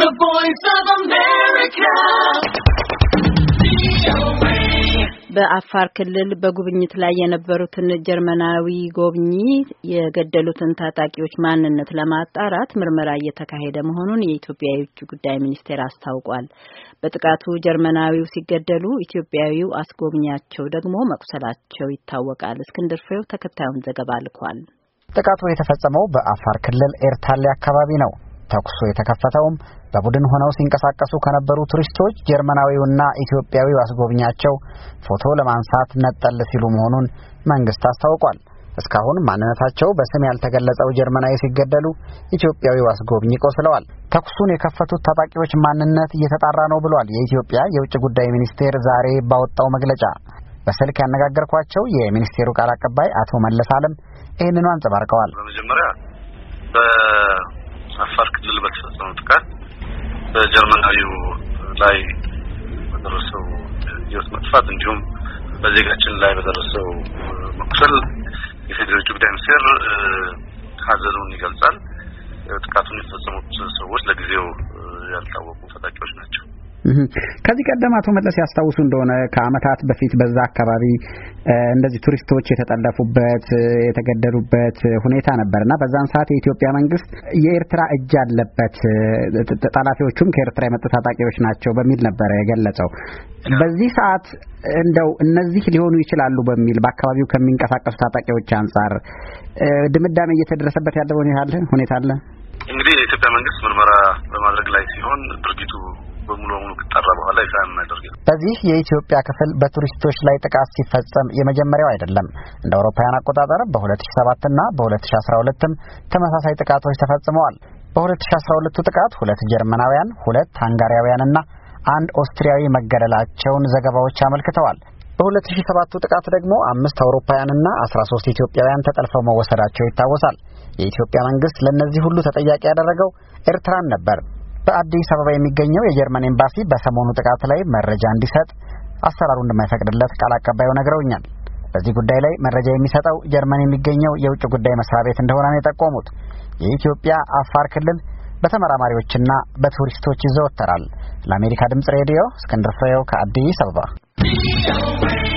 The Voice of America. በአፋር ክልል በጉብኝት ላይ የነበሩትን ጀርመናዊ ጎብኚ የገደሉትን ታጣቂዎች ማንነት ለማጣራት ምርመራ እየተካሄደ መሆኑን የኢትዮጵያ የውጭ ጉዳይ ሚኒስቴር አስታውቋል። በጥቃቱ ጀርመናዊው ሲገደሉ ኢትዮጵያዊው አስጎብኛቸው ደግሞ መቁሰላቸው ይታወቃል። እስክንድር ፍሬው ተከታዩን ዘገባ ልኳል። ጥቃቱ የተፈጸመው በአፋር ክልል ኤርታሌ አካባቢ ነው። ተኩሱ የተከፈተውም በቡድን ሆነው ሲንቀሳቀሱ ከነበሩ ቱሪስቶች ጀርመናዊውና ኢትዮጵያዊው አስጎብኛቸው ፎቶ ለማንሳት ነጠል ሲሉ መሆኑን መንግስት አስታውቋል። እስካሁን ማንነታቸው በስም ያልተገለጸው ጀርመናዊ ሲገደሉ ኢትዮጵያዊው አስጎብኝ ቆስለዋል። ተኩሱን የከፈቱት ታጣቂዎች ማንነት እየተጣራ ነው ብሏል የኢትዮጵያ የውጭ ጉዳይ ሚኒስቴር ዛሬ ባወጣው መግለጫ። በስልክ ያነጋገርኳቸው የሚኒስቴሩ ቃል አቀባይ አቶ መለስ አለም ይህንኑ አንጸባርቀዋል። በመጀመሪያ በአፋር ክልል በተፈጸመው ጥቃት በጀርመናዊው ላይ በደረሰው የህይወት መጥፋት እንዲሁም በዜጋችን ላይ በደረሰው መቁሰል የፌዴራል ውጭ ጉዳይ ሚኒስቴር ሀዘኑን ይገልጻል። ጥቃቱን የፈጸሙት ሰዎች ለጊዜው ያልታወቁ ታጣቂዎች ናቸው። ከዚህ ቀደም አቶ መለስ ያስታውሱ እንደሆነ ከአመታት በፊት በዛ አካባቢ እንደዚህ ቱሪስቶች የተጠለፉበት የተገደሉበት ሁኔታ ነበርና በዛን ሰዓት የኢትዮጵያ መንግስት የኤርትራ እጅ አለበት፣ ጠላፊዎቹም ከኤርትራ የመጡ ታጣቂዎች ናቸው በሚል ነበር የገለጸው። በዚህ ሰዓት እንደው እነዚህ ሊሆኑ ይችላሉ በሚል በአካባቢው ከሚንቀሳቀሱ ታጣቂዎች አንጻር ድምዳሜ እየተደረሰበት ያለው ሁኔታ አለ። እንግዲህ የኢትዮጵያ መንግስት ምርመራ በማድረግ ላይ ሲሆን ድርጊቱ በሙሉ ከጣራ በኋላ ይፋም ያደርጋል። በዚህ የኢትዮጵያ ክፍል በቱሪስቶች ላይ ጥቃት ሲፈጸም የመጀመሪያው አይደለም። እንደ አውሮፓውያን አቆጣጠር በ2007 እና በ2012ም ተመሳሳይ ጥቃቶች ተፈጽመዋል። በ2012ቱ ጥቃት 2 ጀርመናውያን፣ 2 ሃንጋሪያውያንና 1 ኦስትሪያዊ መገደላቸውን ዘገባዎች አመልክተዋል። በ2007ቱ ጥቃት ደግሞ 5 አውሮፓውያንና 13 ኢትዮጵያውያን ተጠልፈው መወሰዳቸው ይታወሳል። የኢትዮጵያ መንግስት ለነዚህ ሁሉ ተጠያቂ ያደረገው ኤርትራን ነበር። በአዲስ አበባ የሚገኘው የጀርመን ኤምባሲ በሰሞኑ ጥቃት ላይ መረጃ እንዲሰጥ አሰራሩ እንደማይፈቅድለት ቃል አቀባዩ ነግረውኛል። በዚህ ጉዳይ ላይ መረጃ የሚሰጠው ጀርመን የሚገኘው የውጭ ጉዳይ መስሪያ ቤት እንደሆነ ነው የጠቆሙት። የኢትዮጵያ አፋር ክልል በተመራማሪዎችና በቱሪስቶች ይዘወተራል። ለአሜሪካ ድምጽ ሬዲዮ እስክንድር ፍሬው ከአዲስ አበባ